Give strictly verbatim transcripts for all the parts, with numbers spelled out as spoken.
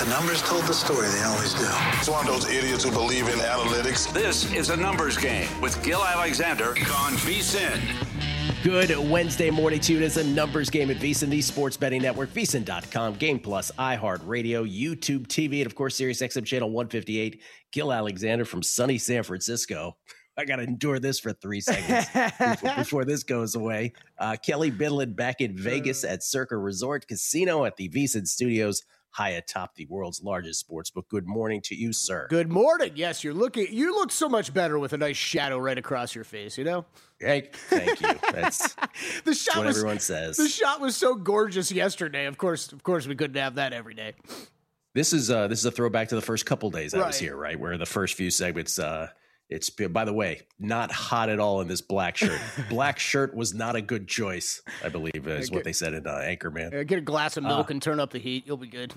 The numbers told the story. They always do. It's one of those idiots who believe in analytics. This is a numbers game with Gil Alexander on VSiN. Good Wednesday morning to you. It is a numbers game at VSiN, the sports betting network, V S I N dot com, Game Plus, iHeartRadio, YouTube T V, and of course, Sirius X M channel one fifty-eight. Gil Alexander from sunny San Francisco. I got to endure this for three seconds before, before this goes away. Uh, Kelly Bidlin back in Vegas at Circa Resort Casino at the VSiN Studios, high atop the world's largest sportsbook. Good morning to you, sir. Good morning. Yes, you're looking. You look so much better with a nice shadow right across your face. You know. Hey, thank you. That's, the shot that's what was, everyone says. The shot was so gorgeous yesterday. Of course, of course, we couldn't have that every day. This is uh, this is a throwback to the first couple days I right. was here, right? Where the first few segments. Uh, It's, by the way, not hot at all in this black shirt. Black shirt was not a good choice, I believe, is get, what they said in uh, Anchorman. Get a glass of milk uh, and turn up the heat. You'll be good.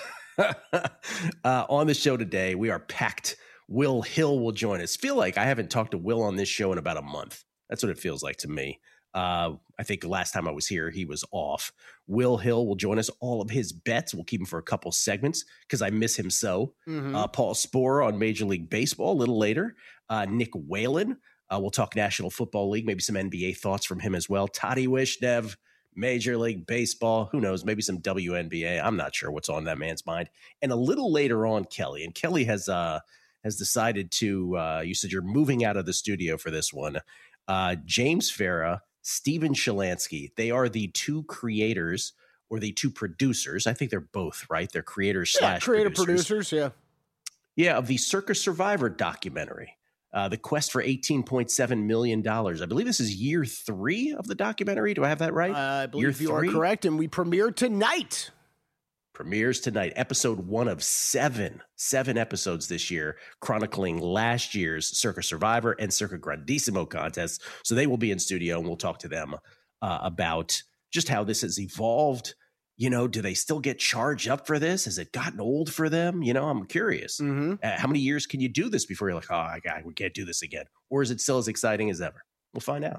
uh, on the show today, we are packed. Will Hill will join us. Feel like I haven't talked to Will on this show in about a month. That's what it feels like to me. Uh, I think the last time I was here, he was off. Will Hill will join us. All of his bets, we'll keep him for a couple segments because I miss him so. Mm-hmm. Uh, Paul Sporer on Major League Baseball a little later. Uh, Nick Whalen. Uh, we'll talk National Football League, maybe some N B A thoughts from him as well. Toddy Wishnev, Major League Baseball. Who knows? Maybe some W N B A. I'm not sure what's on that man's mind. And a little later on, Kelly. And Kelly has uh, has decided to, uh, you said you're moving out of the studio for this one. Uh, James Farah, Steven Shalansky. They are the two creators or the two producers. I think they're both, right? They're creators yeah, slash creative producers. producers. Yeah. Yeah, of the Circa Survivor documentary. Uh, the quest for eighteen point seven million dollars. I believe this is year three of the documentary. Do I have that right? Uh, I believe year you three? are correct. And we premiere tonight. Premieres tonight. Episode one of seven. Seven episodes this year, chronicling last year's Circa Survivor and Circa Grandissimo contests. So they will be in studio, and we'll talk to them uh, about just how this has evolved. You know, do they still get charged up for this? Has it gotten old for them? You know, I'm curious. Mm-hmm. Uh, how many years can you do this before you're like, oh, God, we can't do this again? Or is it still as exciting as ever? We'll find out.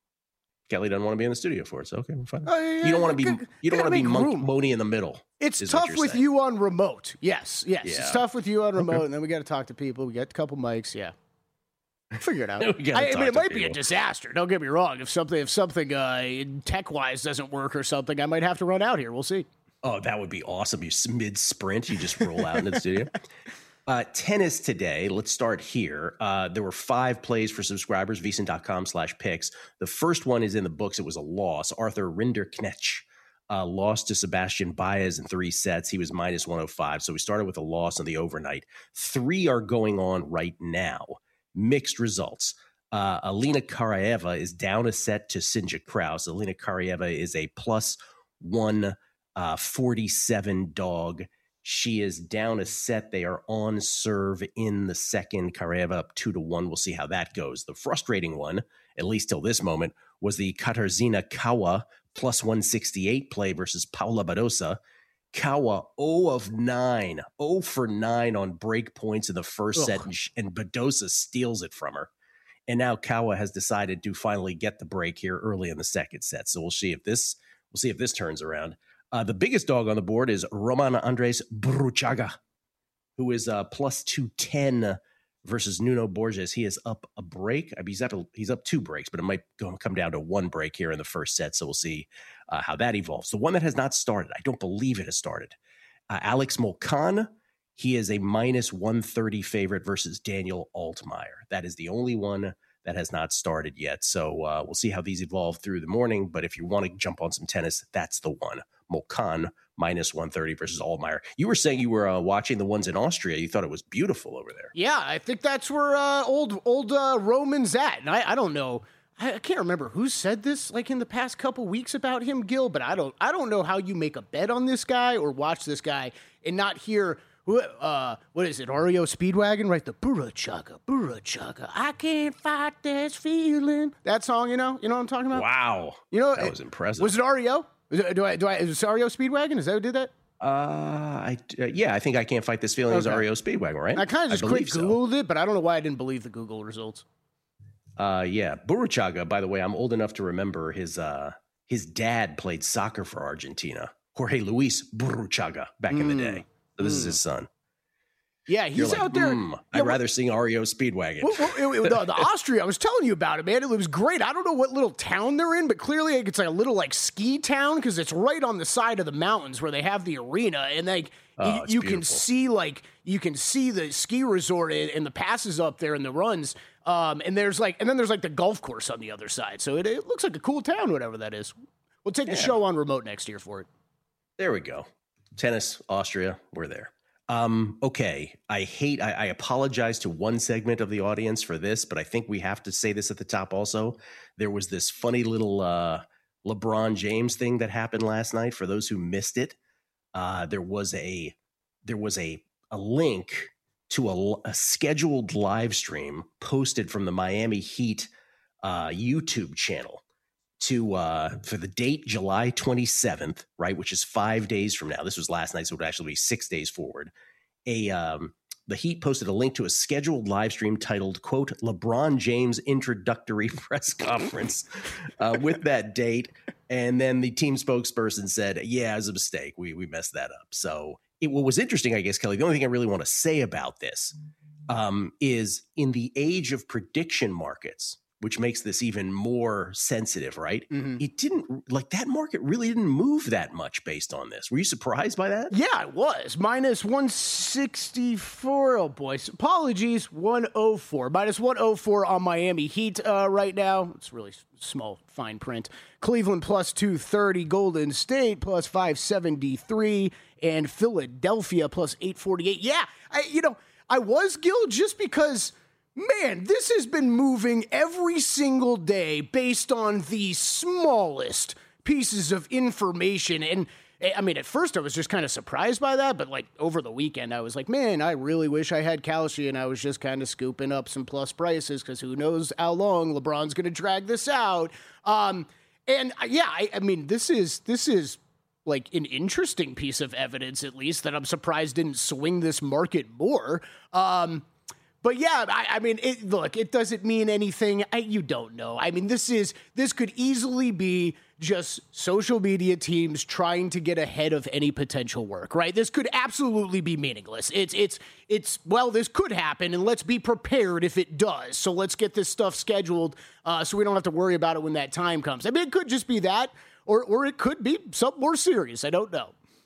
Kelly doesn't want to be in the studio for it, so okay, we'll find out. Uh, yeah, you don't want to be you don't want to be Monk, Moni in the middle. It's tough with saying. you on remote. Yes, yes. Yeah. It's tough with you on remote, okay. And then we got to talk to people. We got a couple mics, yeah. Figure it out. I, I mean, it might people. be a disaster. Don't get me wrong. If something, if something uh, tech wise doesn't work or something, I might have to run out here. We'll see. Oh, that would be awesome. You mid sprint, you just roll out into the studio. Uh, tennis today. Let's start here. Uh, there were five plays for subscribers, vsin.com slash picks. The first one is in the books. It was a loss. Arthur Rinderknecht uh, lost to Sebastian Baez in three sets. He was minus one oh five. So we started with a loss on the overnight. Three are going on right now. Mixed results. Uh, Alina Karaeva is down a set to Sinja Kraus. Alina Karaeva is a plus one uh, forty-seven dog. She is down a set. They are on serve in the second. Karaeva up two to one. We'll see how that goes. The frustrating one, at least till this moment, was the Katarzyna Kawa plus one sixty-eight play versus Paula Badosa. Kawa zero of nine, zero for nine on break points in the first Ugh. set, and, and Badosa steals it from her. And now Kawa has decided to finally get the break here early in the second set. So we'll see if this we'll see if this turns around. Uh, the biggest dog on the board is Roman Andres Burruchaga, who is uh, plus two ten versus Nuno Borges. He is up a break. I mean, he's up a, he's up two breaks, but it might go, come down to one break here in the first set. So we'll see uh, how that evolves. The one that has not started, I don't believe it has started. Uh, Alex Molcan, he is a minus one thirty favorite versus Daniel Altmaier. That is the only one that has not started yet. So uh, we'll see how these evolve through the morning. But if you want to jump on some tennis, that's the one. Molcan, minus one thirty versus Altmaier. You were saying you were uh, watching the ones in Austria. You thought it was beautiful over there. Yeah, I think that's where uh, old old uh, Roman's at. And I, I don't know. I, I can't remember who said this like in the past couple weeks about him, Gil, but I don't I don't know how you make a bet on this guy or watch this guy and not hear Uh, what is it? Oreo Speedwagon, right? The Burruchaga, Burruchaga. I can't fight this feeling. That song, you know, you know what I'm talking about. Wow, you know that was impressive. Was it Oreo? Do I? Do I? Is it Oreo Speedwagon? Is that who did that? Uh, I uh, yeah, I think I can't fight this feeling. Okay. Is Oreo Speedwagon, right? I kind of just quick Googled so. it, but I don't know why I didn't believe the Google results. Uh, yeah, Burruchaga. By the way, I'm old enough to remember his uh his dad played soccer for Argentina, Jorge Luis Burruchaga, back mm. in the day. So this mm. is his son. Yeah, he's like, out there. Mm, yeah, I'd rather sing R E O Speedwagon. Well, well, it, the, the Austria, I was telling you about it, man. It was great. I don't know what little town they're in, but clearly it's like a little like ski town because it's right on the side of the mountains where they have the arena, and like oh, you, you can see like you can see the ski resort and, and the passes up there and the runs. Um, and there's like, and then there's like the golf course on the other side. So it, it looks like a cool town, whatever that is. We'll take yeah. the show on remote next year for it. There we go. Tennis, Austria, we're there. Um, okay, I hate, I, I apologize to one segment of the audience for this, but I think we have to say this at the top also. There was this funny little uh, LeBron James thing that happened last night. For those who missed it, uh, there was a there was a a link to a, a scheduled live stream posted from the Miami Heat uh, YouTube channel to uh, for the date July twenty-seventh, right, which is five days from now. This was last night, so it would actually be six days forward. A um, the Heat posted a link to a scheduled live stream titled, quote, LeBron James introductory press conference uh, with that date. And then the team spokesperson said, yeah, it was a mistake. We we messed that up. So it, what was interesting, I guess, Kelly, the only thing I really want to say about this um, is in the age of prediction markets, which makes this even more sensitive, right? Mm-hmm. It didn't, like, that market really didn't move that much based on this. Were you surprised by that? Yeah, I was. Minus one sixty-four. Oh, boy. Apologies. one oh four. Minus one oh four on Miami Heat uh, right now. It's really small, fine print. Cleveland plus two thirty. Golden State plus five seventy-three. And Philadelphia plus eight forty-eight. Yeah, I, you know, I was, Gil, just because... Man, this has been moving every single day based on the smallest pieces of information. And I mean, at first I was just kind of surprised by that, but like over the weekend, I was like, man, I really wish I had Kalshi, and I was just kind of scooping up some plus prices because who knows how long LeBron's going to drag this out. Um, and yeah, I, I mean, this is, this is like an interesting piece of evidence, at least, that I'm surprised didn't swing this market more. Um, But yeah, I, I mean, it, look, it doesn't mean anything. I, you don't know. I mean, this is this could easily be just social media teams trying to get ahead of any potential work, right? This could absolutely be meaningless. It's it's it's well, this could happen, and let's be prepared if it does. So let's get this stuff scheduled, uh, so we don't have to worry about it when that time comes. I mean, it could just be that, or or it could be something more serious. I don't know.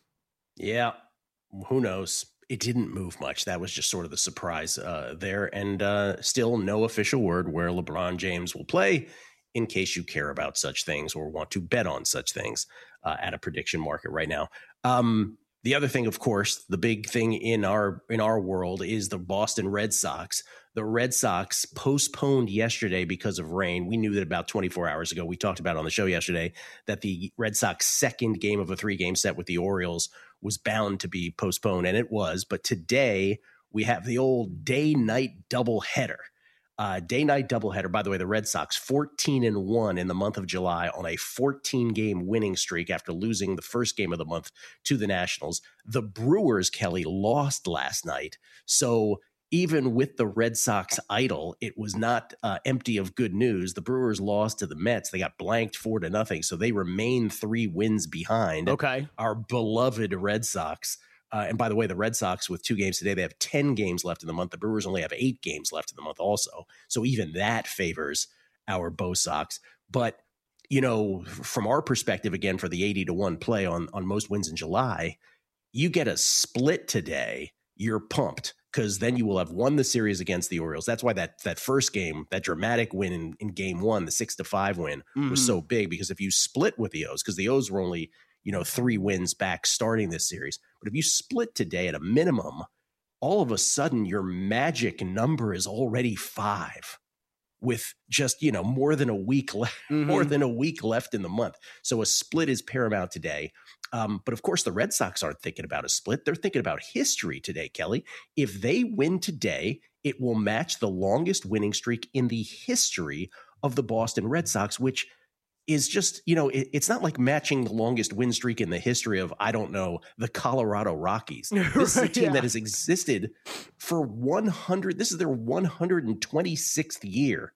Yeah, who knows? It didn't move much. That was just sort of the surprise uh, there. And uh, still no official word where LeBron James will play, in case you care about such things or want to bet on such things uh, at a prediction market right now. Um, the other thing, of course, the big thing in our in our world is the Boston Red Sox. The Red Sox postponed yesterday because of rain. We knew that about twenty-four hours ago. We talked about on the show yesterday that the Red Sox second game of a three-game set with the Orioles was bound to be postponed, and it was. But today we have the old day-night doubleheader. Uh, day-night doubleheader. By the way, the Red Sox fourteen and one in the month of July on a fourteen-game winning streak after losing the first game of the month to the Nationals. The Brewers, Kelly, lost last night, so even with the Red Sox idle, it was not uh, empty of good news. The Brewers lost to the Mets. They got blanked four to nothing, so they remain three wins behind okay. our beloved Red Sox. Uh, and by the way, the Red Sox with two games today, they have ten games left in the month. The Brewers only have eight games left in the month also. So even that favors our Bo Sox. But, you know, from our perspective, again, for the eighty to one play on, on most wins in July, you get a split today, you're pumped, because then you will have won the series against the Orioles. That's why that that first game, that dramatic win in, in game one, the six to five win, mm-hmm. was so big. Because if you split with the O's, because the O's were only, you know, three wins back starting this series. But if you split today at a minimum, all of a sudden your magic number is already five with just, you know, more than a week left, mm-hmm. more than a week left in the month. So a split is paramount today. Um, but of course, the Red Sox aren't thinking about a split. They're thinking about history today, Kelly. If they win today, it will match the longest winning streak in the history of the Boston Red Sox, which is just, you know, it, it's not like matching the longest win streak in the history of, I don't know, the Colorado Rockies. This is a team yeah. that has existed for one hundred. This is their one hundred twenty-sixth year.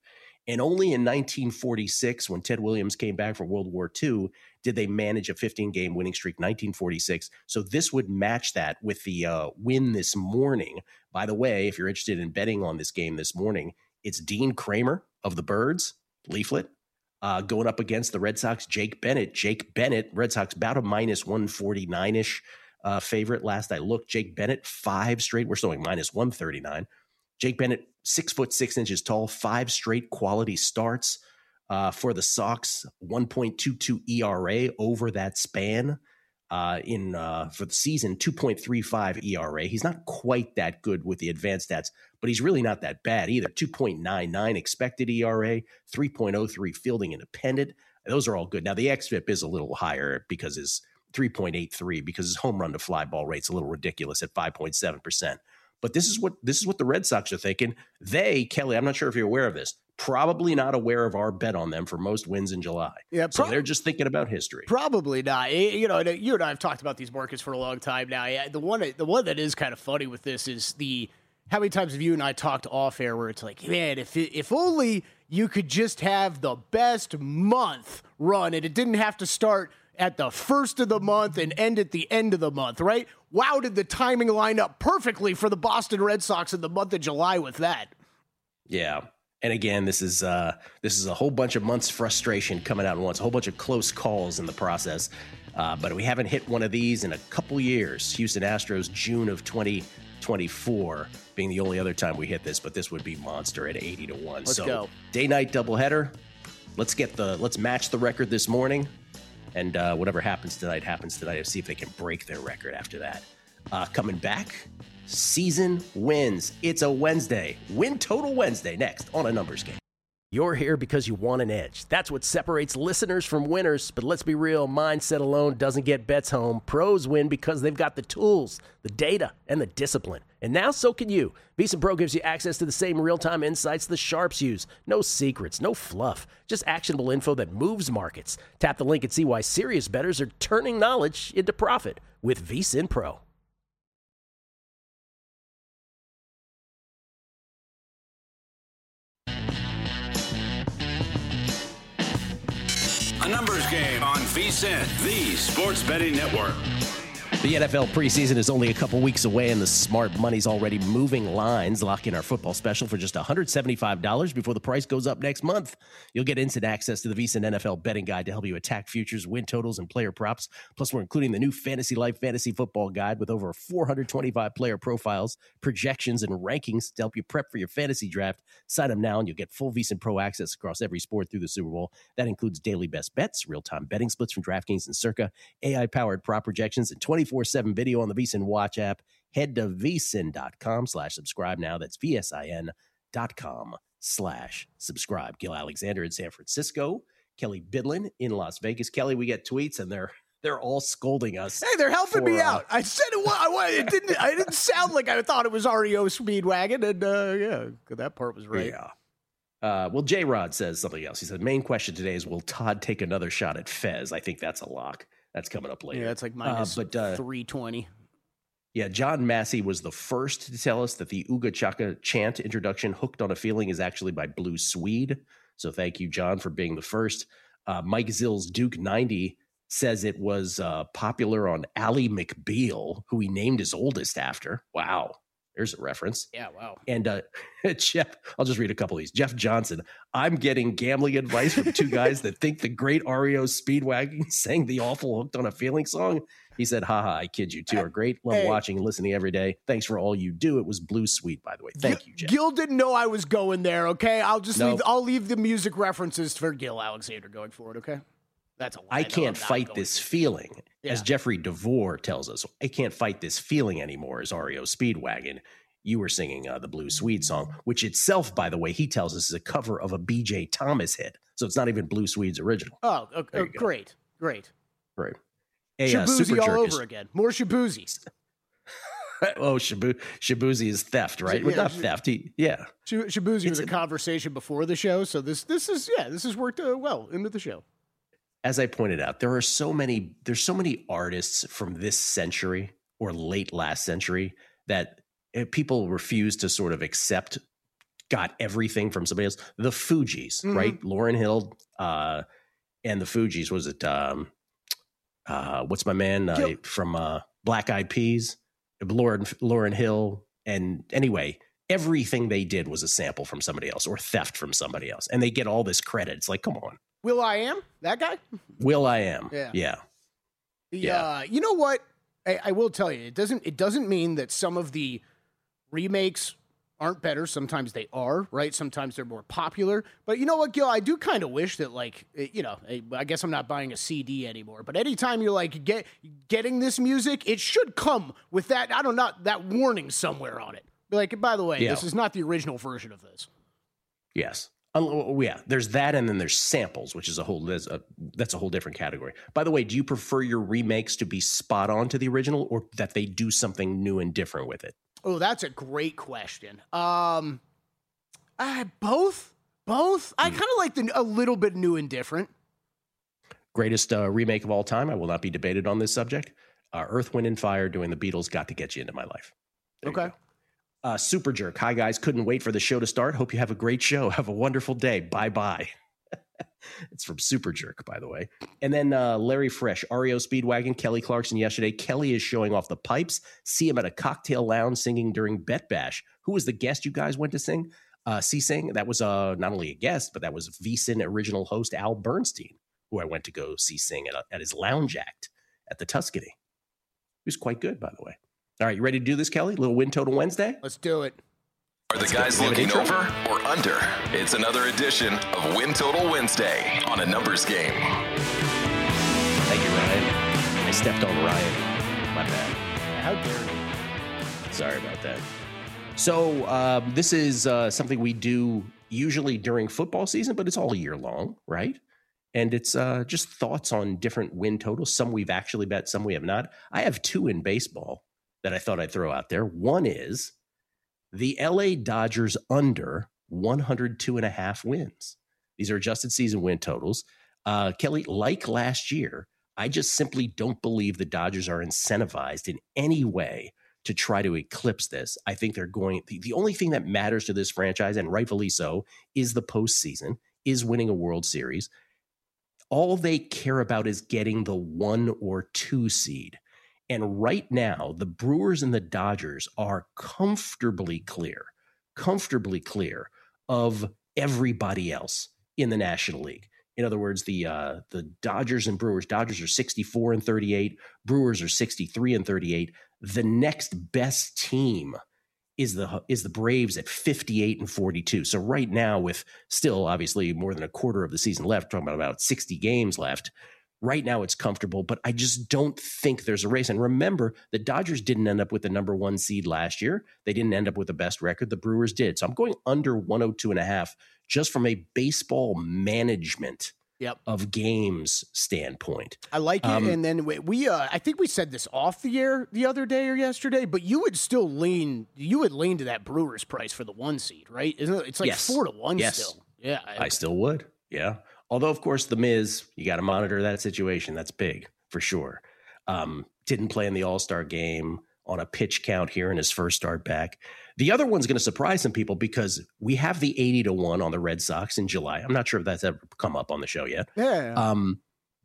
And only in nineteen forty-six, when Ted Williams came back from World War Two, did they manage a fifteen-game winning streak, nineteen forty-six. So this would match that with the uh, win this morning. By the way, if you're interested in betting on this game this morning, it's Dean Kramer of the Birds, Leaflet, uh, going up against the Red Sox, Jake Bennett. Jake Bennett, Red Sox, about a minus one forty-nine-ish uh, favorite. Last I looked, Jake Bennett, five straight. We're showing minus one thirty-nine. Jake Bennett, six foot six inches tall, five straight quality starts uh, for the Sox, one point two two E R A over that span. Uh, in uh, for the season, two point three five E R A. He's not quite that good with the advanced stats, but he's really not that bad either. two point nine nine expected E R A, three point oh three fielding independent. Those are all good. Now, the X F I P is a little higher because his three point eight three, because his home run to fly ball rate's a little ridiculous at five point seven percent. But this is what this is what the Red Sox are thinking. They, Kelly, I'm not sure if you're aware of this, probably not aware of our bet on them for most wins in July. Yeah, pro- so they're just thinking about history. Probably not. You know, you and I have talked about these markets for a long time now. The one, the one that is kind of funny with this is the how many times have you and I talked off air where it's like, man, if it, if only you could just have the best month run and it didn't have to start at the first of the month and end at the end of the month, right? Wow, did the timing line up perfectly for the Boston Red Sox in the month of July with that? Yeah. And again, this is uh, this is a whole bunch of months frustration coming out at once, a whole bunch of close calls in the process. Uh, but we haven't hit one of these in a couple years. Houston Astros, June of twenty twenty-four being the only other time we hit this, but this would be monster at eighty to one. Let's so go. Day-night doubleheader. Let's get the let's match the record this morning. And uh, whatever happens tonight, happens tonight. Let's see if they can break their record after that. Uh, coming back, season wins. It's a Wednesday. Win Total Wednesday next on A Numbers Game. You're here because you want an edge. That's what separates listeners from winners. But let's be real, mindset alone doesn't get bets home. Pros win because they've got the tools, the data, and the discipline. And now so can you. VEASAN Pro gives you access to the same real-time insights the sharps use. No secrets, no fluff, just actionable info that moves markets. Tap the link and see why serious bettors are turning knowledge into profit with VEASAN Pro. A Numbers Game on VEASAN, the sports betting network. The N F L preseason is only a couple weeks away, and the smart money's already moving lines. Lock in our football special for just one hundred seventy-five dollars before the price goes up next month. You'll get instant access to the VEASAN N F L betting guide to help you attack futures, win totals, and player props. Plus, we're including the new Fantasy Life Fantasy Football Guide with over four hundred twenty-five player profiles, projections, and rankings to help you prep for your fantasy draft. Sign up now, and you'll get full VEASAN Pro access across every sport through the Super Bowl. That includes daily best bets, real-time betting splits from DraftKings and Circa, A I-powered prop projections, and twenty-four seven video on the VEASAN Watch app. Head to VEASAN.com slash subscribe now. That's V-S-I-N dot com slash subscribe. Gil Alexander in San Francisco. Kelly Bidlin in Las Vegas. Kelly, we get tweets, and they're they're all scolding us. Hey, they're helping for, me uh, out. I said it was. I, it didn't. I didn't sound like I thought it was R E O Speedwagon, and uh, yeah, that part was right. Yeah. Uh, well, J Rod says something else. He said, main question today is, will Todd take another shot at Fez? I think that's a lock. That's coming up later. Yeah, it's like minus uh, but, uh, three twenty. Yeah, John Massey was the first to tell us that the Ooga Chaka chant introduction, Hooked on a Feeling, is actually by Blue Swede. So thank you, John, for being the first. Uh, Mike Zill's Duke ninety says it was uh, popular on Ally McBeal, who he named his oldest after. Wow. There's a reference. Yeah, wow. And uh, Jeff, I'll just read a couple of these. Jeff Johnson, I'm getting gambling advice from two guys that think the great R E O Speedwagon sang the awful Hooked on a Feeling song. He said, haha, I kid you. Two are great. Love hey. watching and listening every day. Thanks for all you do. It was Blue Sweet, by the way. Thank Gil, you, Jeff. Gil didn't know I was going there, okay? I'll just nope. leave I'll leave the music references for Gil Alexander going forward, okay? That's a lie. I can't no, fight this to. feeling. Yeah. As Jeffrey DeVore tells us, I can't fight this feeling anymore as R E O Speedwagon. You were singing uh, the Blue Swede song, which itself, by the way, he tells us is a cover of a B J Thomas hit. So it's not even Blue Swede's original. Oh, okay. oh great. Great. Great. A, Shabuzi uh, all over is... again. More Shabuzi. oh, Shabu- Shabuzi is theft, right? Yeah, well, not Sh- theft. He, yeah. Sh- Shabuzi was a, a conversation before the show. So this, this is, yeah, this has worked uh, well into the show. As I pointed out, there are so many, there's so many artists from this century or late last century that people refuse to sort of accept got everything from somebody else. The Fugees, mm-hmm. right? Lauryn Hill uh, and the Fugees. Was it, um, uh, what's my man uh, from uh, Black Eyed Peas? Lauryn, Lauryn Hill. And anyway, everything they did was a sample from somebody else or theft from somebody else. And they get all this credit. It's like, come on. Will I Am? That guy? Will I Am. Yeah. Yeah. The, yeah. Uh, you know what? I, I will tell you, it doesn't it doesn't mean that some of the remakes aren't better. Sometimes they are, right? Sometimes they're more popular. But you know what, Gil? I do kind of wish that, like, you know, I guess I'm not buying a C D anymore. But anytime you're like get getting this music, it should come with that, I don't know, that warning somewhere on it. Like, by the way, yeah. this is not the original version of this. Yes. Um, yeah, there's that, and then there's samples, which is a whole that's a, that's a whole different category. By the way, do you prefer your remakes to be spot on to the original, or that they do something new and different with it? Oh, that's a great question. Um, uh, both, both. I kind of like the a little bit new and different. Greatest uh, remake of all time. I will not be debated on this subject. Uh, Earth, Wind, and Fire doing the Beatles' "Got to Get You Into My Life." There okay. Uh, Super Jerk. Hi, guys. Couldn't wait for the show to start. Hope you have a great show. Have a wonderful day. Bye-bye. It's from Super Jerk, by the way. And then uh, Larry Fresh, R E O Speedwagon, Kelly Clarkson yesterday. Kelly is showing off the pipes. See him at a cocktail lounge singing during Bet Bash. Who was the guest you guys went to sing? Uh, see sing? That was uh, not only a guest, but that was VSiN original host Al Bernstein, who I went to go see sing at, a, at his lounge act at the Tuscany. He was quite good, by the way. All right, you ready to do this, Kelly? Little Win Total Wednesday? Let's do it. Are the guys looking over or under? It's another edition of Win Total Wednesday on A Numbers Game. Thank you, Ryan. I stepped on Ryan. My bad. How dare you? Sorry about that. So um, this is uh, something we do usually during football season, but it's all year long, right? And it's uh, just thoughts on different win totals. Some we've actually bet, some we have not. I have two in baseball that I thought I'd throw out there. One is the L A Dodgers under one hundred two and a half wins. These are adjusted season win totals. Uh, Kelly, like last year, I just simply don't believe the Dodgers are incentivized in any way to try to eclipse this. I think they're going, the, the only thing that matters to this franchise, and rightfully so, is the postseason, is winning a World Series. All they care about is getting the one or two seed. And right now, the Brewers and the Dodgers are comfortably clear, comfortably clear of everybody else in the National League. In other words, the uh, the Dodgers and Brewers, Dodgers are sixty-four and thirty-eight, Brewers are sixty-three and thirty-eight. The next best team is the is the Braves at fifty-eight and forty-two. So right now, with still obviously more than a quarter of the season left, talking about about sixty games left, right now it's comfortable, but I just don't think there's a race. And remember, the Dodgers didn't end up with the number one seed last year. They didn't end up with the best record. The Brewers did. So I'm going under one oh two and a half just from a baseball management yep. of games standpoint. I like it. Um, and then we, we uh, I think we said this off the air the other day or yesterday, but you would still lean, you would lean to that Brewers price for the one seed, right? Isn't it? It's like yes. four to one yes. still. Yeah. I, I still would. Yeah. Although, of course, the Miz, you got to monitor that situation. That's big for sure. Um, didn't play in the All-Star game on a pitch count here in his first start back. The other one's going to surprise some people because we have the eighty to one on the Red Sox in July. I'm not sure if that's ever come up on the show yet. Yeah. Um,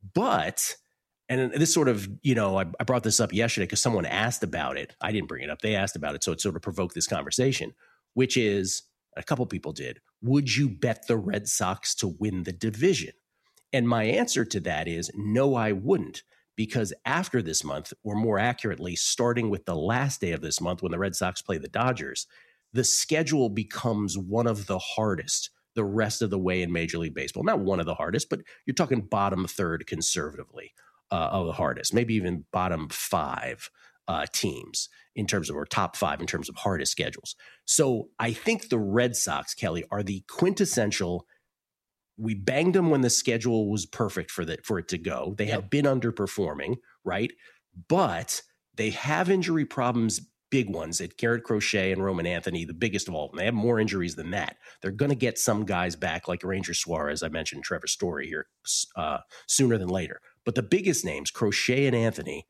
but, and this sort of, you know, I, I brought this up yesterday because someone asked about it. I didn't bring it up. They asked about it. So it sort of provoked this conversation, which is, a couple people did, would you bet the Red Sox to win the division? And my answer to that is no, I wouldn't, because after this month, or more accurately, starting with the last day of this month when the Red Sox play the Dodgers, the schedule becomes one of the hardest the rest of the way in Major League Baseball. Not one of the hardest, but you're talking bottom third conservatively uh, of the hardest, maybe even bottom five uh, teams in terms of, or top five in terms of hardest schedules. So I think the Red Sox, Kelly, are the quintessential. We banged them when the schedule was perfect for the, for it to go. They yep. had been underperforming, right? But they have injury problems, big ones at Garrett Crochet and Roman Anthony, the biggest of all of them. They have more injuries than that. They're going to get some guys back like Ranger Suarez, I mentioned Trevor Story here uh, sooner than later. But the biggest names, Crochet and Anthony,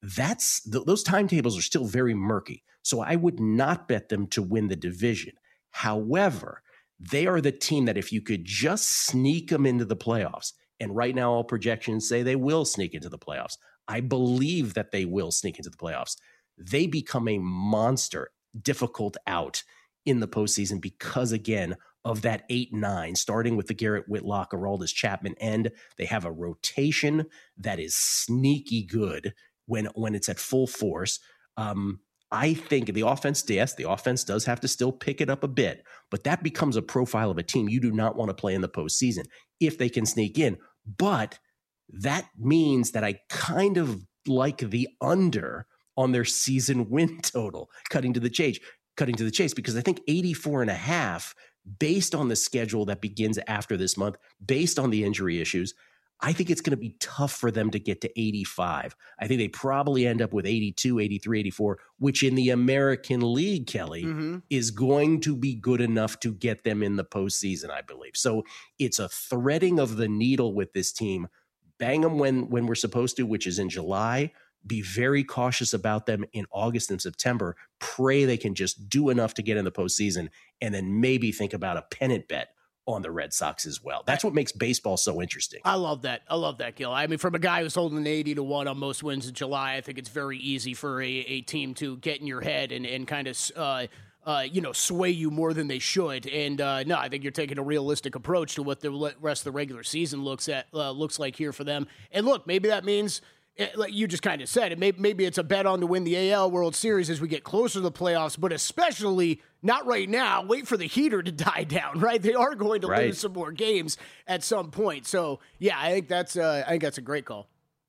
that's th- those timetables are still very murky. So I would not bet them to win the division. However, they are the team that if you could just sneak them into the playoffs, and right now all projections say they will sneak into the playoffs. I believe that they will sneak into the playoffs. They become a monster, difficult out in the postseason because, again, of that eight nine, starting with the Garrett Whitlock, Aroldis Chapman end. They have a rotation that is sneaky good when, when it's at full force. Um, I think the offense, yes, the offense does have to still pick it up a bit, but that becomes a profile of a team you do not want to play in the postseason if they can sneak in. But that means that I kind of like the under on their season win total, cutting to the chase, cutting to the chase, because I think eighty-four and a half, based on the schedule that begins after this month, based on the injury issues, I think it's going to be tough for them to get to eighty-five. I think they probably end up with eighty-two, eighty-three, eighty-four, which in the American League, Kelly, mm-hmm. is going to be good enough to get them in the postseason, I believe. So it's a threading of the needle with this team. Bang them when, when we're supposed to, which is in July. Be very cautious about them in August and September. Pray they can just do enough to get in the postseason, and then maybe think about a pennant bet on the Red Sox as well. That's what makes baseball so interesting. I love that. I love that, Gil. I mean, from a guy who's holding an eighty to one on most wins in July, I think it's very easy for a, a team to get in your head and, and kind of, uh, uh, you know, sway you more than they should. And uh, no, I think you're taking a realistic approach to what the rest of the regular season looks at uh, looks like here for them. And look, maybe that means, like you just kind of said, it may, maybe it's a bet on to win the A L World Series as we get closer to the playoffs, but especially not right now. Wait for the heater to die down, right? They are going to right. lose some more games at some point. So, yeah, I think that's uh, I think that's a great call.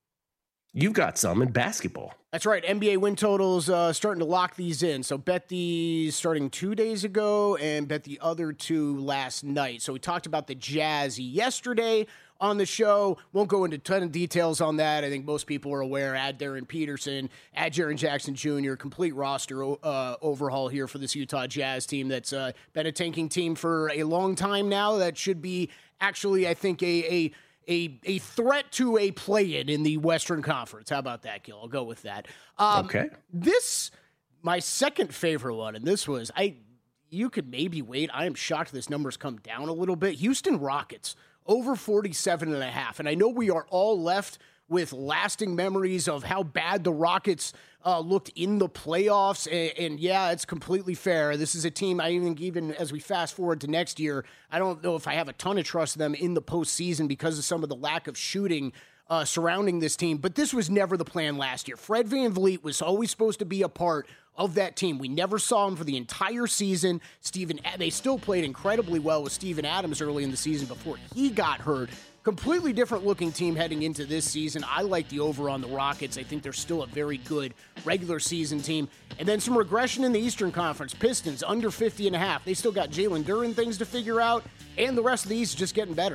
You've got some in basketball. That's right. N B A win totals uh, starting to lock these in. So bet these starting two days ago and bet the other two last night. So we talked about the Jazz yesterday on the show. Won't go into a ton of details on that. I think most people are aware. Add Darren Peterson, add Jaren Jackson Junior Complete roster uh, overhaul here for this Utah Jazz team that's uh, been a tanking team for a long time now. That should be actually, I think, a a a, a threat to a play-in in the Western Conference. How about that, Gil? I'll go with that. Um, okay. This, my second favorite one, and this was, I. you could maybe wait. I am shocked this number's come down a little bit. Houston Rockets, over forty-seven and a half. And I know we are all left with lasting memories of how bad the Rockets uh, looked in the playoffs. And, and yeah, it's completely fair. This is a team I think even as we fast forward to next year, I don't know if I have a ton of trust in them in the postseason because of some of the lack of shooting uh, surrounding this team. But this was never the plan last year. Fred VanVleet was always supposed to be a part of that team. We never saw him for the entire season. Steven, they still played incredibly well with Steven Adams early in the season before he got hurt. Completely different looking team heading into this season. I like the over on the Rockets. I think they're still a very good regular season team. And then some regression in the Eastern Conference. Pistons under fifty and a half. They still got Jalen Duren things to figure out, and the rest of the East is just getting better.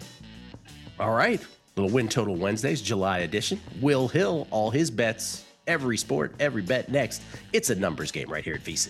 All right. Little Win Total Wednesdays, July edition. Will Hill, all his bets, every sport, every bet next. It's a numbers game right here at VSiN.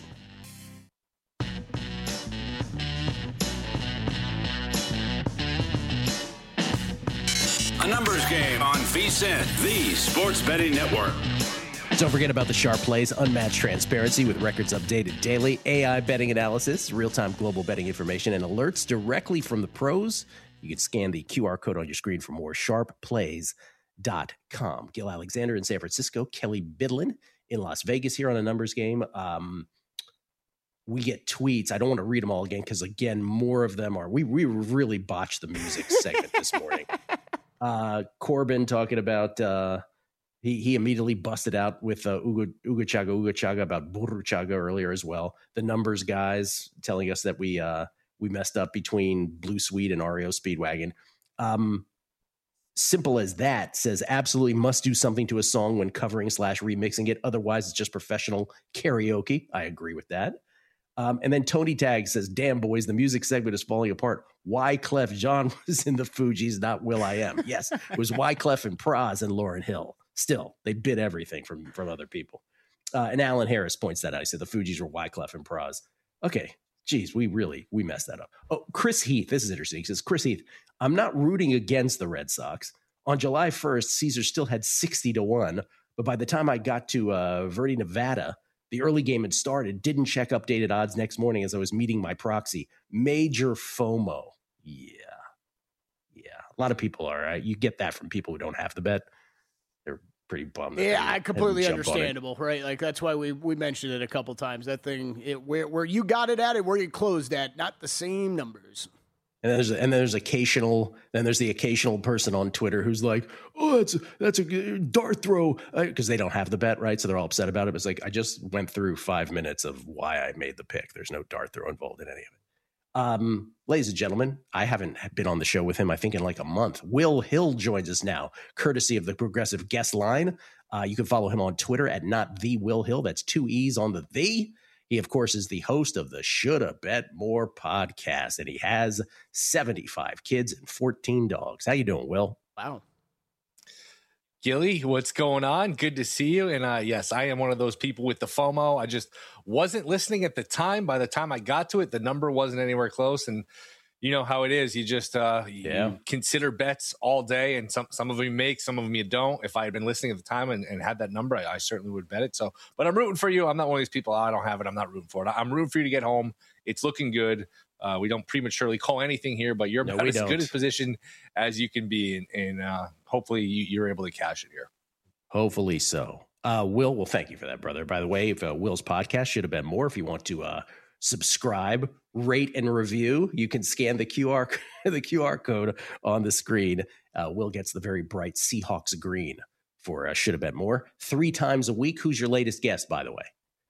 A numbers game on VSiN, the sports betting network. Don't forget about the sharp plays, unmatched transparency with records updated daily, A I betting analysis, real-time global betting information, and alerts directly from the pros. You can scan the Q R code on your screen for more. sharp plays dot com. Gil Alexander in San Francisco, Kelly Bidlin in Las Vegas here on a numbers game. Um, we get tweets. I don't want to read them all again because, again, more of them are. We, we really botched the music segment this morning. Uh, Corbin talking about uh, he he immediately busted out with uh, Ugo Ugo Chaga Ugo Chaga about Burro Chaga earlier as well. The numbers guys telling us that we uh, we messed up between Blue Suite and R E O Speedwagon. Um, simple as that. Says absolutely must do something to a song when covering slash remixing it. Otherwise, it's just professional karaoke. I agree with that. Um, and then Tony Tag says, damn, boys, the music segment is falling apart. Wyclef Jean was in the Fugees, not will.i.am. Yes, it was Wyclef and Praz and Lauryn Hill. Still, they bid everything from, from other people. Uh, and Alan Harris points that out. He said the Fugees were Wyclef and Praz. Okay, geez, we really, we messed that up. Oh, Chris Heath, this is interesting. He says, Chris Heath, I'm not rooting against the Red Sox. On July first, Caesar still had sixty to one, but by the time I got to uh, Verde, Nevada, The early game had started, didn't check updated odds next morning as I was meeting my proxy. Major FOMO. Yeah. Yeah. A lot of people are. Right? You get that from people who don't have the bet. They're pretty bummed. Yeah, I completely understandable, right? Like that's why we we mentioned it a couple times. That thing, it, where where you got it at and where you closed at, not the same numbers. And then there's and then there's occasional then there's the occasional person on Twitter who's like, oh, that's a, that's a dart throw, because they don't have the bet, right? So they're all upset about it. But it's like, I just went through five minutes of why I made the pick. There's no dart throw involved in any of it. Um, ladies and gentlemen, I haven't been on the show with him, I think, in like a month. Will Hill joins us now, courtesy of the Progressive Guest Line. Uh, you can follow him on Twitter at not the Will Hill. That's two E's on the the. He, of course, is the host of the Shoulda Bet More podcast, and he has seventy-five kids and fourteen dogs. How you doing, Will? Wow. Gilly, what's going on? Good to see you. And uh, yes, I am one of those people with the FOMO. I just wasn't listening at the time. By the time I got to it, the number wasn't anywhere close. And you know how it is. You just uh, yeah. you consider bets all day, and some some of them you make, some of them you don't. If I had been listening at the time and, and had that number, I, I certainly would bet it. So, but I'm rooting for you. I'm not one of these people, oh, I don't have it, I'm not rooting for it. I'm rooting for you to get home. It's looking good. Uh, we don't prematurely call anything here, but you're no, about as don't. good a position as you can be, and, and uh, hopefully you, you're able to cash it here. Hopefully so. Uh, Will, well, thank you for that, brother. By the way, if uh, Will's podcast Should Have Been More, if you want to uh, subscribe, rate, and review, you can scan the Q R the Q R code on the screen. Uh, Will gets the very bright Seahawks green for uh, Should Have Been More three times a week. Who's your latest guest, by the way?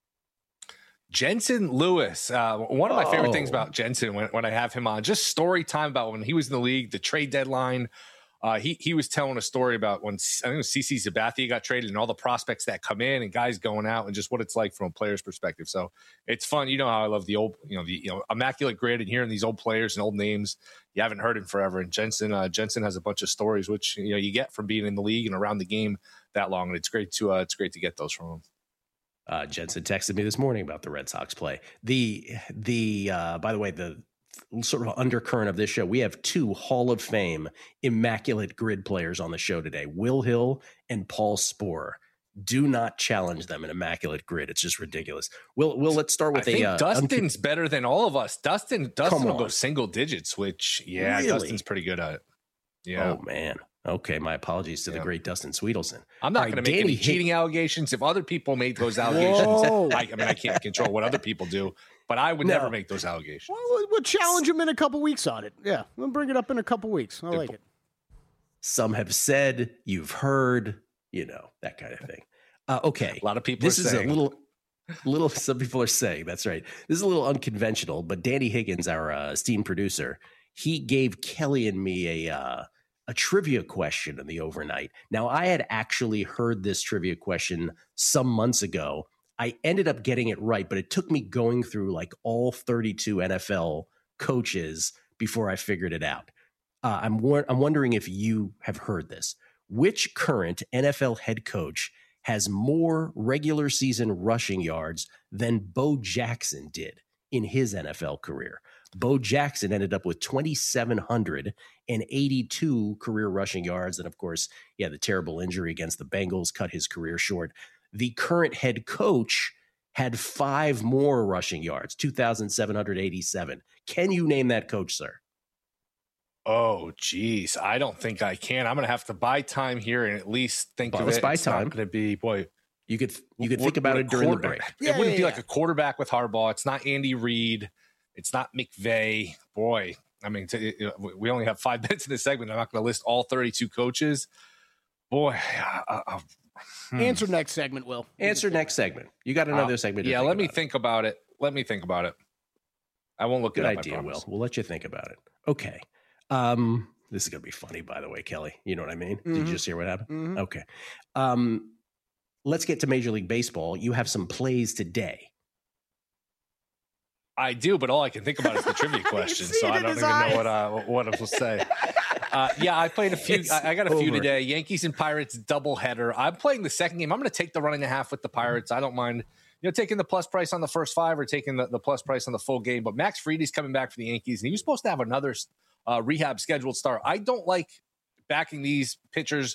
Jensen Lewis. Uh, one of my favorite Oh. things about Jensen when, when I have him on, just story time about when he was in the league, the trade deadline. Uh, he he was telling a story about when I think it was C C Sabathia got traded and all the prospects that come in and guys going out and just what it's like from a player's perspective. So it's fun. You know how I love the old, you know, the you know immaculate grid and hearing these old players and old names you haven't heard in forever. And Jensen uh, Jensen has a bunch of stories which you know you get from being in the league and around the game that long, and it's great to uh, it's great to get those from him. Uh, Jensen texted me this morning about the Red Sox play. The the uh, by the way, the sort of undercurrent of this show, we have two Hall of Fame immaculate grid players on the show today, Will Hill and Paul Sporer. Do not challenge them in immaculate grid. It's just ridiculous. Will, Will let's start with I a think uh, Dustin's unco- better than all of us. Dustin Dustin Come will go on. single digits, which yeah, Really? Dustin's pretty good at it. Yeah. Oh man. Okay, my apologies to Yeah. the great Dustin Sweetelson. I'm not All right, going to make Danny any Hick- cheating allegations. If other people made those allegations, Whoa. I, I mean, I can't control what other people do, but I would No. never make those allegations. Well, we'll, we'll challenge him in a couple weeks on it. Yeah, we'll bring it up in a couple weeks. I like it. Some have said, you've heard, you know, that kind of thing. Uh, okay. A lot of people This are is saying. a little, little, some people are saying, that's right. This is a little unconventional, but Danny Higgins, our uh, esteemed producer, he gave Kelly and me a, uh, a trivia question in the overnight. Now, I had actually heard this trivia question some months ago. I ended up getting it right, but it took me going through like all thirty-two N F L coaches before I figured it out. Uh, I'm wa- I'm wondering if you have heard this. Which current N F L head coach has more regular season rushing yards than Bo Jackson did in his N F L career? Bo Jackson ended up with two thousand seven hundred eighty-two career rushing yards. And of course, he had the terrible injury against the Bengals, cut his career short. The current head coach had five more rushing yards, two thousand seven hundred eighty-seven. Can you name that coach, sir? Oh, geez. I don't think I can. I'm going to have to buy time here and at least think Well, of let's it. buy It's time. not going to be, boy. You could you could Would- think about would it a during the quarter- break. It Yeah, wouldn't yeah, be yeah. like a quarterback with Harbaugh. It's not Andy Reid. It's not McVay. Boy, I mean, t- we only have five minutes in this segment. I'm not going to list all thirty-two coaches. Boy, uh, uh, hmm. Answer next segment, Will. Answer next segment. You got another Uh, segment. To Yeah, think let me about. think about it. Let me think about it. I won't look Good it up. I idea, Will. promise. We'll let you think about it. Okay. Um, this is gonna be funny, by the way, Kelly. You know what I mean? Did Mhm. you just hear what happened? Mhm. Okay. Um, let's get to Major League Baseball. You have some plays today. I do, but all I can think about is the trivia question, see so it I in don't his even eyes. know what uh, what I was supposed to say. Uh, yeah, I played a few. It's I, I got a few over. today. Yankees and Pirates doubleheader. I'm playing the second game. I'm going to take the run and a half with the Pirates. I don't mind, you know, taking the plus price on the first five or taking the, the plus price on the full game. But Max Friedy's coming back for the Yankees, and he was supposed to have another uh, rehab scheduled start. I don't like backing these pitchers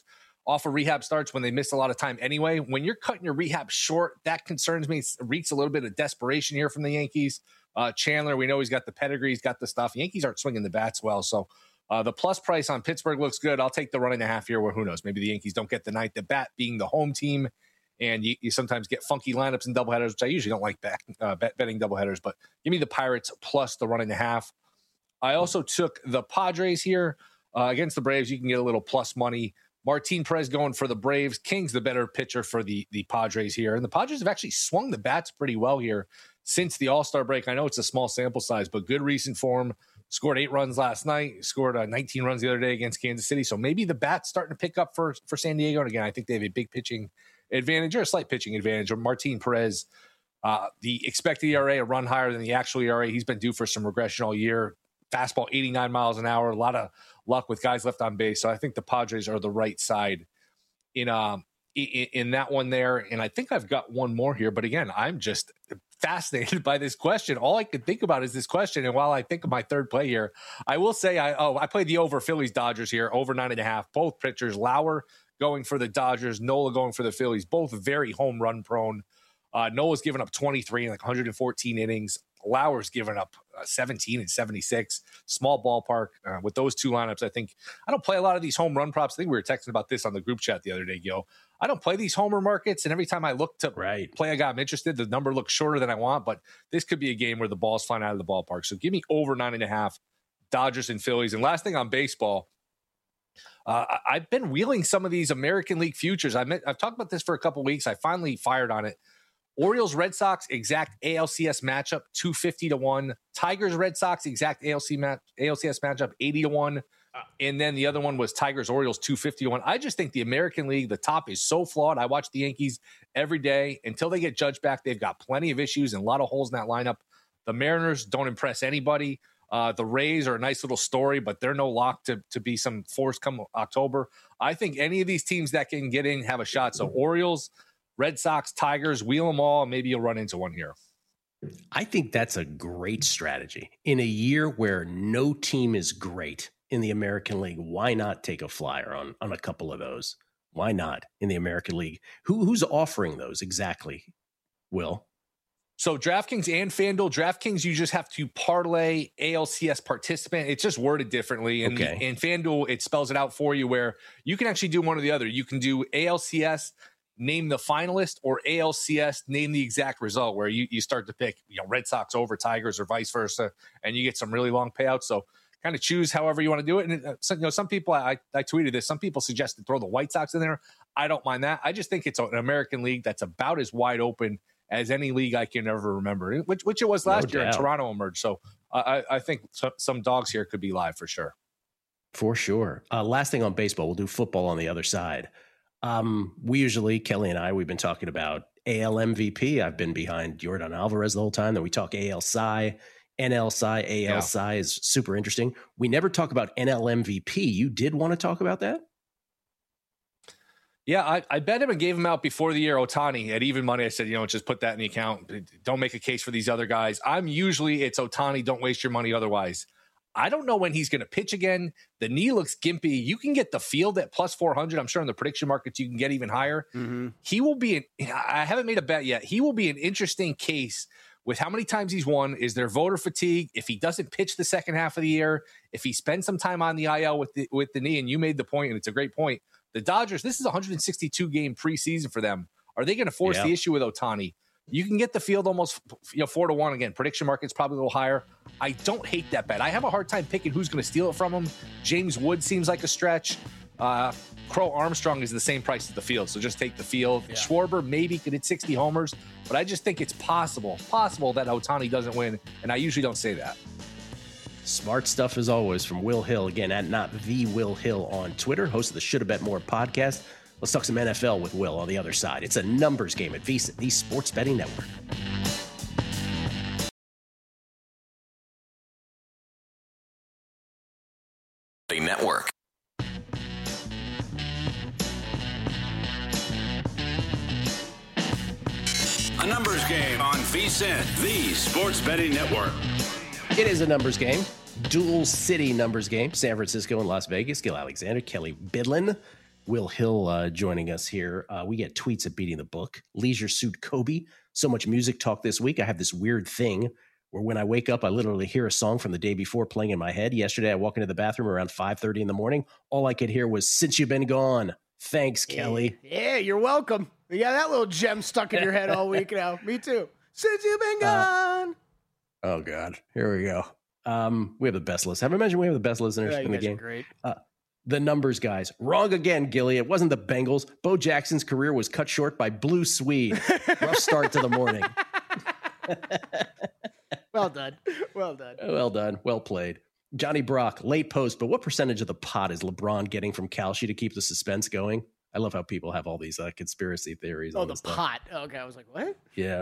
off of rehab starts when they missed a lot of time anyway. When you're cutting your rehab short, that concerns me. It reeks a little bit of desperation here from the Yankees. Uh, Chandler, we know he's got the pedigree, he's got the stuff. Yankees aren't swinging the bats well, so uh, the plus price on Pittsburgh looks good. I'll take the run and a half here where who knows? Maybe the Yankees don't get the night. The bat being the home team, and you, you sometimes get funky lineups and doubleheaders, which I usually don't like back, uh, bet, betting doubleheaders, but give me the Pirates plus the run and a half. I also took the Padres here uh, against the Braves. You can get a little plus money. Martin Perez going for the Braves. King's the better pitcher for the, the Padres here. And the Padres have actually swung the bats pretty well here since the All-Star break. I know it's a small sample size, but good recent form. Scored eight runs last night. Scored uh, nineteen runs the other day against Kansas City. So maybe the bat's starting to pick up for, for San Diego. And again, I think they have a big pitching advantage or a slight pitching advantage. Or Martin Perez, uh, the expected E R A, a run higher than the actual E R A. He's been due for some regression all year. Fastball eighty-nine miles an hour. A lot of luck with guys left on base. So I think the Padres are the right side in um in, in that one there. And I think I've got one more here. But again, I'm just fascinated by this question. All I could think about is this question. And while I think of my third play here, I will say I oh I played the over Phillies Dodgers here, over nine and a half. Both pitchers, Lauer going for the Dodgers, Nola going for the Phillies. Both very home run prone. Uh, Nola's given up twenty-three in like one hundred fourteen innings. Lauer's given up uh, seventeen and seventy-six. Small ballpark. Uh, with those two lineups, I think I don't play a lot of these home run props. I think we were texting about this on the group chat the other day, Gil. I don't play these homer markets, and every time I look to right. play a guy I'm interested, the number looks shorter than I want, but this could be a game where the ball's flying out of the ballpark. So give me over nine and a half, Dodgers and Phillies. And last thing on baseball, uh, I've been wheeling some of these American League futures. I meant, I've talked about this for a couple weeks. I finally fired on it. Orioles, Red Sox, exact A L C S matchup, two fifty to one. Tigers, Red Sox, exact A L C match, A L C S matchup, eighty to one. And then the other one was Tigers, Orioles, two fifty to one. I just think the American League, the top is so flawed. I watch the Yankees every day. Until they get Judge back, they've got plenty of issues and a lot of holes in that lineup. The Mariners don't impress anybody. Uh, the Rays are a nice little story, but they're no lock to, to be some force come October. I think any of these teams that can get in have a shot. So Orioles, Red Sox, Tigers, wheel them all, and maybe you'll run into one here. I think that's a great strategy. In a year where no team is great in the American League, why not take a flyer on, on a couple of those? Why not in the American League? Who Who's offering those exactly, Will? So DraftKings and FanDuel. DraftKings, you just have to parlay A L C S participant. It's just worded differently. And okay. in FanDuel, it spells it out for you where you can actually do one or the other. You can do A L C S, name the finalist, or A L C S, name the exact result, where you, you start to pick, you know, Red Sox over Tigers or vice versa, and you get some really long payouts. So kind of choose however you want to do it. And uh, so, you know, some people, I, I tweeted this, some people suggested throw the White Sox in there. I don't mind that. I just think it's an American League that's about as wide open as any league I can ever remember, which, which it was last No year doubt. in Toronto emerged. So uh, I, I think so, some dogs here could be live for sure. For sure. Uh, last thing on baseball, we'll do football on the other side. Um, we usually, Kelly and I, we've been talking about A L M V P. I've been behind Yordan Alvarez the whole time. Then we talk A L S I, N L S I, A L S I yeah. is super interesting. We never talk about N L M V P. You did want to talk about that? Yeah, I, I bet him and gave him out before the year. Ohtani at even money. I said, you know, just put that in the account. Don't make a case for these other guys. I'm usually, it's Ohtani. Don't waste your money otherwise. I don't know when he's going to pitch again. The knee looks gimpy. You can get the field at plus four hundred. I'm sure in the prediction markets you can get even higher. Mm-hmm. He will be, an, I haven't made a bet yet. He will be an interesting case with how many times he's won. Is there voter fatigue? If he doesn't pitch the second half of the year, if he spends some time on the I L with the, with the knee, and you made the point, and it's a great point. The Dodgers, this is a one hundred sixty-two game preseason for them. Are they going to force yeah. the issue with Ohtani? You can get the field almost, you know, four to one. Again, prediction market's probably a little higher. I don't hate that bet. I have a hard time picking who's going to steal it from him. James Wood seems like a stretch. Uh, Crow Armstrong is the same price as the field, so just take the field. Yeah. Schwarber maybe could hit sixty homers, but I just think it's possible, possible that Ohtani doesn't win, and I usually don't say that. Smart stuff as always from Will Hill, again at not the Will Hill on Twitter, host of the Shoulda Bet More podcast. Let's talk some N F L with Will on the other side. It's a numbers game at VSiN, the Sports Betting Network. The network. A numbers game on VSiN, the Sports Betting Network. It is a numbers game. Dual city numbers game. San Francisco and Las Vegas. Gil Alexander, Kelly Bidlin. Will Hill uh, joining us here. Uh, we get tweets at Beating the Book. Leisure Suit Kobe. So much music talk this week. I have this weird thing where when I wake up, I literally hear a song from the day before playing in my head. Yesterday, I walk into the bathroom around five thirty in the morning. All I could hear was "Since You've Been Gone." Thanks, Kelly. Yeah, you're welcome. You got that little gem stuck in your head all week now. Me too. Since you've been gone. Uh, oh, God. Here we go. Um, we have the best list. Have I mentioned we have the best listeners yeah, in the game? Great. Uh, the numbers guys. Wrong again, Gilly. It wasn't the Bengals. Bo Jackson's career was cut short by Blue Swede. Rough start to the morning. Well done. Well done. Well done. Well played. Johnny Brock, late post, but what percentage of the pot is LeBron getting from Kalshi to keep the suspense going? I love how people have all these uh, conspiracy theories. Oh, on the this stuff. pot. Okay, I was like, what? Yeah.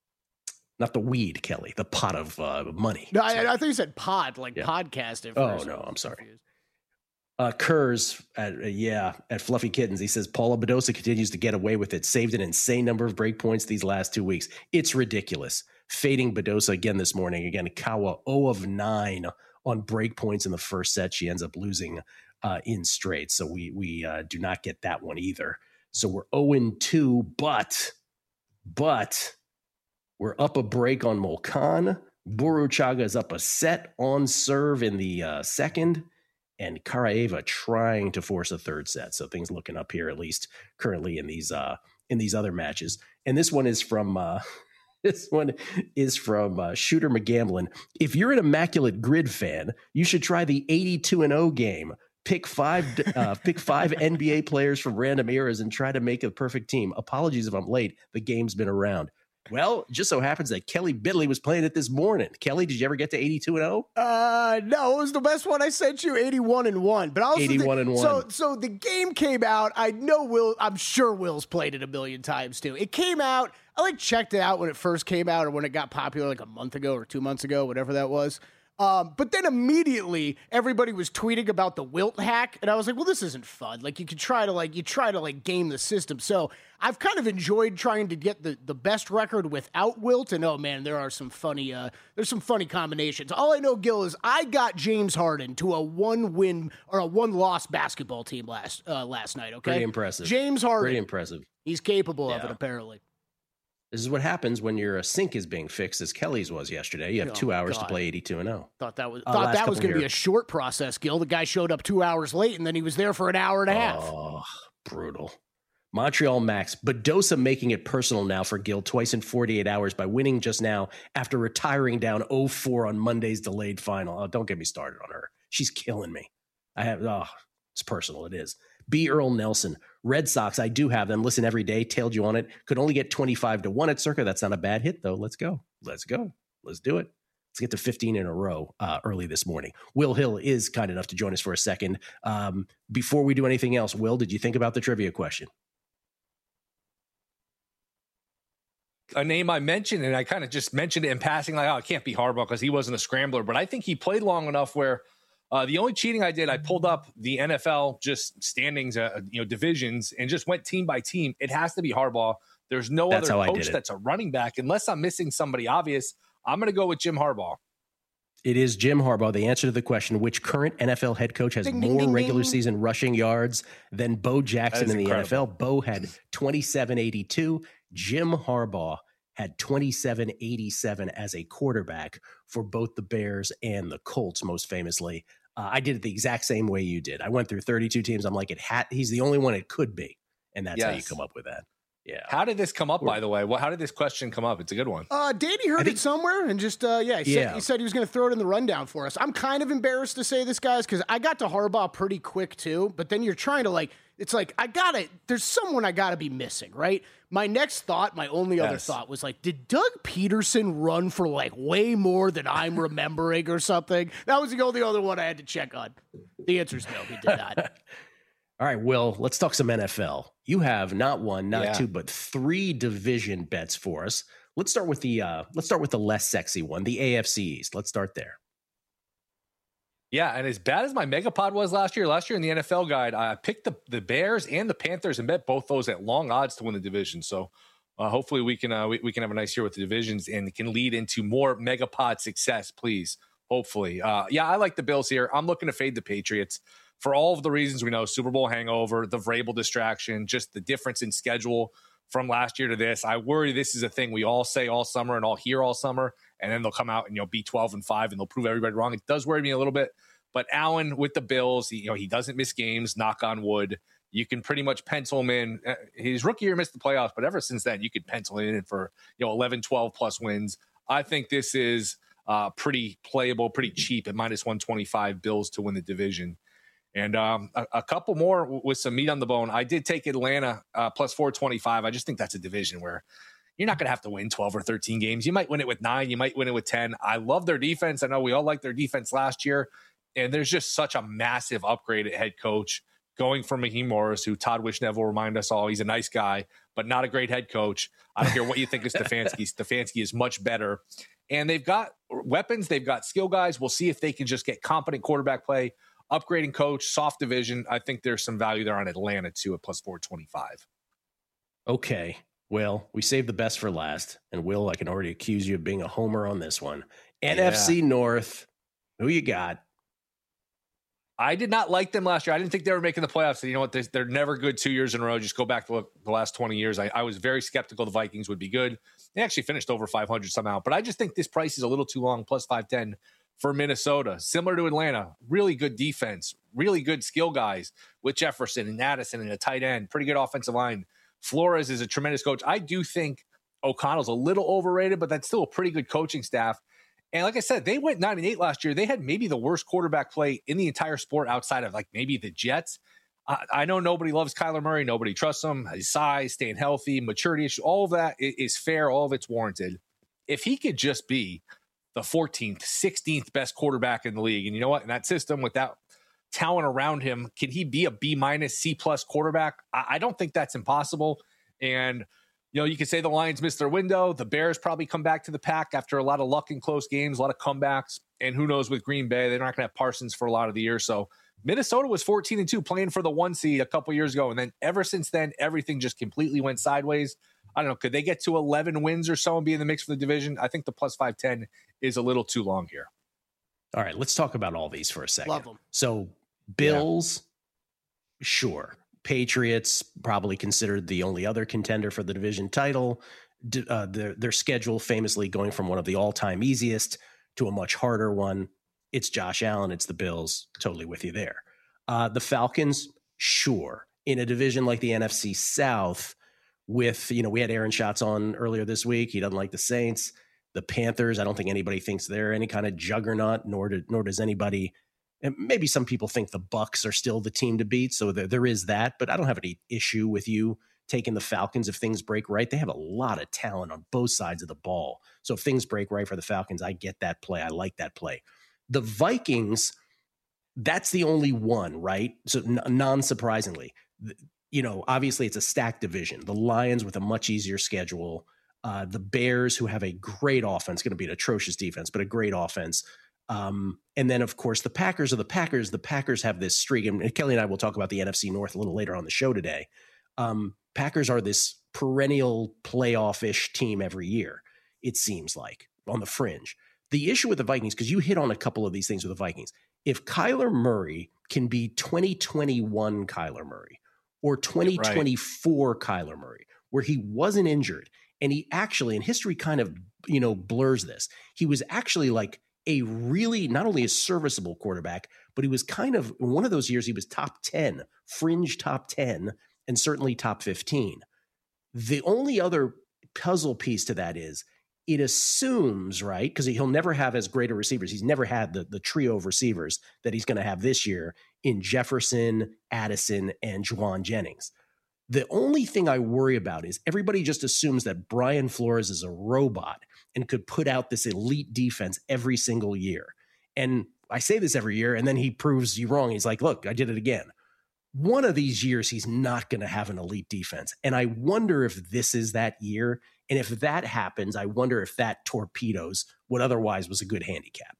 Not the weed, Kelly. The pot of uh, money. No, I, I think you said pod, like yeah. podcast. At oh, no, I'm sorry. Uh, Kurz, at, uh, yeah, at Fluffy Kittens, he says, Paula Badosa continues to get away with it. Saved an insane number of break points these last two weeks. It's ridiculous. Fading Badosa again this morning. Again, Kawa zero of nine on break points in the first set. She ends up losing uh, in straight. So we we uh, do not get that one either. So we're zero and two, but, but we're up a break on Molkan. Buruchaga is up a set on serve in the uh, second. And Karaeva trying to force a third set. So things looking up here, at least currently in these uh, in these other matches. And this one is from uh, this one is from uh, Shooter McGamblin. If you're an Immaculate Grid fan, you should try the eighty-two and oh game. Pick five uh, pick five N B A players from random eras and try to make a perfect team. Apologies if I'm late. The game's been around. Well, just so happens that Kelly Bidley was playing it this morning. Kelly, did you ever get to eighty-two and oh? Uh, no, it was the best one I sent you, eighty-one and one. But I also eighty-one think, and one. So, so the game came out. I know Will. I'm sure Will's played it a million times too. It came out. I like checked it out when it first came out or when it got popular, like a month ago or two months ago, whatever that was. Um, but then immediately everybody was tweeting about the Wilt hack, and I was like, well, this isn't fun. Like you could try to like you try to like game the system. So I've kind of enjoyed trying to get the, the best record without Wilt, and oh man, there are some funny uh, there's some funny combinations. All I know, Gil, is I got James Harden to a one win or a one loss basketball team last uh, last night. Okay, pretty impressive. James Harden, pretty impressive. He's capable yeah. of it apparently. This is what happens when your sink is being fixed, as Kelly's was yesterday. You have oh two hours God. to play eighty-two and oh. Thought that was uh, thought that was going to be a short process, Gil. The guy showed up two hours late, and then he was there for an hour and a half. Oh, brutal. Montreal Max. Badosa making it personal now for Gil twice in forty-eight hours by winning just now after retiring down oh four on Monday's delayed final. Oh, don't get me started on her. She's killing me. I have, oh, it's personal. It is. B. Earl Nelson. Red Sox, I do have them. Listen every day. Tailed you on it. Could only get twenty-five to one at Circa. That's not a bad hit, though. Let's go. Let's go. Let's do it. Let's get to fifteen in a row uh, early this morning. Will Hill is kind enough to join us for a second. Um, before we do anything else, Will, did you think about the trivia question? A name I mentioned, and I kind of just mentioned it in passing, like, oh, it can't be Harbaugh because he wasn't a scrambler. But I think he played long enough where Uh, the only cheating I did, I pulled up the N F L just standings, uh, you know, divisions, and just went team by team. It has to be Harbaugh. There's no that's other coach that's a running back. Unless I'm missing somebody obvious, I'm going to go with Jim Harbaugh. It is Jim Harbaugh. The answer to the question, which current N F L head coach has ding, more ding, regular ding. season rushing yards than Bo Jackson in the incredible. N F L? Bo had twenty-seven eighty-two. Jim Harbaugh had twenty-seven eighty-seven as a quarterback for both the Bears and the Colts, most famously. Uh, I did it the exact same way you did. I went through thirty-two teams. I'm like, it had, he's the only one it could be. And that's yes. how you come up with that. Yeah. How did this come up, by the way? Well, how did this question come up? It's a good one. Uh, Danny heard think, it somewhere and just, uh, yeah, he, yeah. Said, he said he was going to throw it in the rundown for us. I'm kind of embarrassed to say this, guys, because I got to Harbaugh pretty quick, too. But then you're trying to, like, it's like, I got to, there's someone I got to be missing, right? My next thought, my only yes. other thought was like, did Doug Peterson run for, like, way more than I'm remembering or something? That was the only other one I had to check on. The answer is no, he did not. All right, Will, let's talk some N F L. You have not one, not yeah. two, but three division bets for us. Let's start with the uh, let's start with the less sexy one, the A F C East. Let's start there. Yeah, and as bad as my Megapod was last year, last year in the N F L guide, I picked the, the Bears and the Panthers and bet both those at long odds to win the division. So uh, hopefully we can uh, we, we can have a nice year with the divisions and can lead into more Megapod success, please. Hopefully. Uh, yeah, I like the Bills here. I'm looking to fade the Patriots. for all of the reasons we know, Super Bowl hangover, the Vrabel distraction, just the difference in schedule from last year to this. I worry this is a thing we all say all summer and all hear all summer, and then they'll come out and, you know, be twelve and five and they'll prove everybody wrong. It does worry me a little bit, but Allen with the Bills, he, you know, he doesn't miss games, knock on wood. You can pretty much pencil him in. His rookie year missed the playoffs, but ever since then, you could pencil him in for, you know, eleven, twelve plus wins. I think this is uh, pretty playable, pretty cheap at minus one twenty-five Bills to win the division. And um, a, a couple more with some meat on the bone. I did take Atlanta uh, plus four twenty-five. I just think that's a division where you're not going to have to win twelve or thirteen games. You might win it with nine. You might win it with ten. I love their defense. I know we all liked their defense last year. And there's just such a massive upgrade at head coach going from Raheem Morris, who Todd Wishnev will remind us all, he's a nice guy, but not a great head coach. I don't care what you think of Stefanski. Stefanski is much better. And they've got weapons. They've got skill guys. We'll see if they can just get competent quarterback play. Upgrading coach, soft division. I think there's some value there on Atlanta, too, at plus four twenty-five. Okay. Well, we saved the best for last. And Will, I can already accuse you of being a homer on this one. Yeah. N F C North, who you got? I did not like them last year. I didn't think they were making the playoffs. So you know what? They're, they're never good two years in a row. Just go back to the last twenty years. I, I was very skeptical the Vikings would be good. They actually finished over five hundred somehow. But I just think this price is a little too long, plus five ten for Minnesota. Similar to Atlanta, really good defense, really good skill guys with Jefferson and Addison and a tight end, pretty good offensive line. Flores is a tremendous coach. I do think O'Connell's a little overrated, but that's still a pretty good coaching staff. And like I said, they went nine and eight last year. They had maybe the worst quarterback play in the entire sport outside of like maybe the Jets. I, I know nobody loves Kyler Murray. Nobody trusts him. His size, staying healthy, maturity issue, all of that is fair. All of it's warranted. If he could just be the fourteenth, sixteenth best quarterback in the league, and you know what? In that system with that talent around him, can he be a B minus, C plus quarterback? I, I don't think that's impossible. And you know, you could say the Lions missed their window. The Bears probably come back to the pack after a lot of luck in close games, a lot of comebacks. And who knows with Green Bay, they're not going to have Parsons for a lot of the year. So Minnesota was fourteen and two playing for the one seed a couple years ago. And then ever since then, everything just completely went sideways. I don't know. Could they get to eleven wins or so and be in the mix for the division? I think the plus five ten is a little too long here. All right, let's talk about all these for a second. Love them. So Bills, yeah. Sure. Patriots, probably considered the only other contender for the division title. Uh, their, their schedule famously going from one of the all-time easiest to a much harder one. It's Josh Allen. It's the Bills. Totally with you there. Uh, the Falcons, sure. In a division like the N F C South with, you know, we had Aaron Schatz on earlier this week. He doesn't like the Saints. The Panthers, I don't think anybody thinks they're any kind of juggernaut, nor, do, nor does anybody. And maybe some people think the Bucs are still the team to beat, so there, there is that. But I don't have any issue with you taking the Falcons if things break right. They have a lot of talent on both sides of the ball. So if things break right for the Falcons, I get that play. I like that play. The Vikings, that's the only one, right? So n- non-surprisingly, you know, obviously it's a stacked division. The Lions with a much easier schedule. Uh, the Bears, who have a great offense, going to be an atrocious defense, but a great offense. Um, and then, of course, the Packers are the Packers. The Packers have this streak, and Kelly and I will talk about the N F C North a little later on the show today. Um, Packers are this perennial playoff-ish team every year, it seems like, on the fringe. The issue with the Vikings, because you hit on a couple of these things with the Vikings, if Kyler Murray can be twenty twenty-one Kyler Murray or twenty twenty-four right. Kyler Murray, where he wasn't injured, and he actually, and history kind of, you know, blurs this, he was actually like a really, not only a serviceable quarterback, but he was kind of, in one of those years, he was top ten, fringe top ten, and certainly top fifteen. The only other puzzle piece to that is it assumes, right, because he'll never have as great a receivers. He's never had the, the trio of receivers that he's going to have this year in Jefferson, Addison, and Juwan Jennings. The only thing I worry about is everybody just assumes that Brian Flores is a robot and could put out this elite defense every single year. And I say this every year, and then he proves you wrong. He's like, look, I did it again. One of these years, he's not going to have an elite defense. And I wonder if this is that year. And if that happens, I wonder if that torpedoes what otherwise was a good handicap.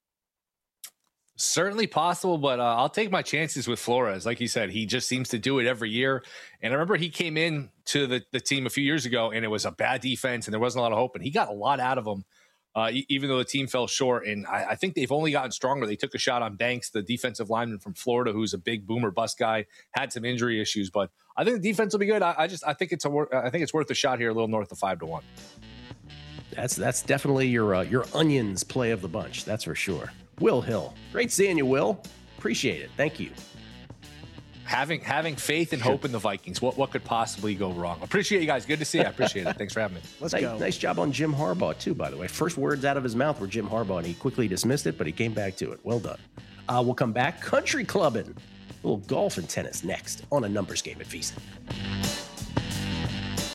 Certainly possible, but uh, I'll take my chances with Flores. Like you said, he just seems to do it every year. And I remember he came in to the, the team a few years ago, and it was a bad defense, and there wasn't a lot of hope, and he got a lot out of them. uh, e- even though the team fell short. And I, I think they've only gotten stronger. They took a shot on Banks, the defensive lineman from Florida, who's a big boomer bust guy, had some injury issues, but I think the defense will be good. I, I just I think it's a wor- I think it's worth a shot here, a little north of five to one. That's that's definitely your uh, your onions play of the bunch. That's for sure. Will Hill, great seeing you, Will. Appreciate it. Thank you. Having having faith and hope in the Vikings. What what could possibly go wrong? Appreciate you guys. Good to see you. I appreciate it. Thanks for having me. Let's nice, go. Nice job on Jim Harbaugh, too, by the way. First words out of his mouth were Jim Harbaugh, and he quickly dismissed it, but he came back to it. Well done. Uh, we'll come back. Country clubbing. A little golf and tennis next on A Numbers Game at VSiN.